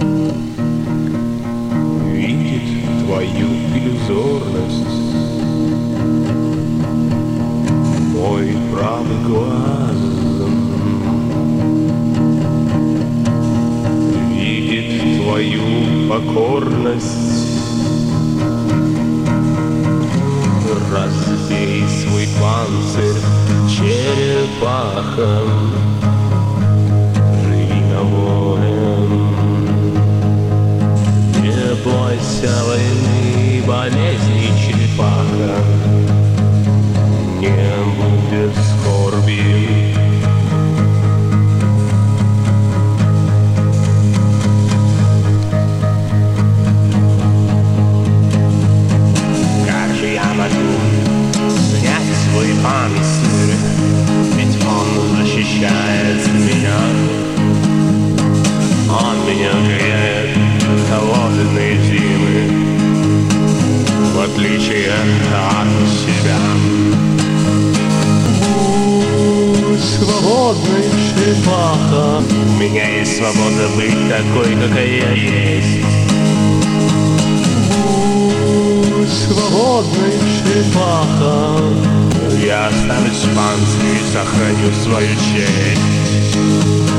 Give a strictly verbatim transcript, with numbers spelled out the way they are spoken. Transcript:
видит твою иллюзорность мой правый глаз, видит твою покорность. Разбей свой панцирь черепахом, живи на воле. Не бойся войны, болезней, черепаха, не будет скорби. Как же я могу снять свой панцирь, ведь он защищает меня. Он меня греет в холодные зимы, в отличие от себя. Свободный черепаха, у меня есть свобода быть такой, какая я есть. Свободный черепаха, я останусь в панцире и сохраню свою честь.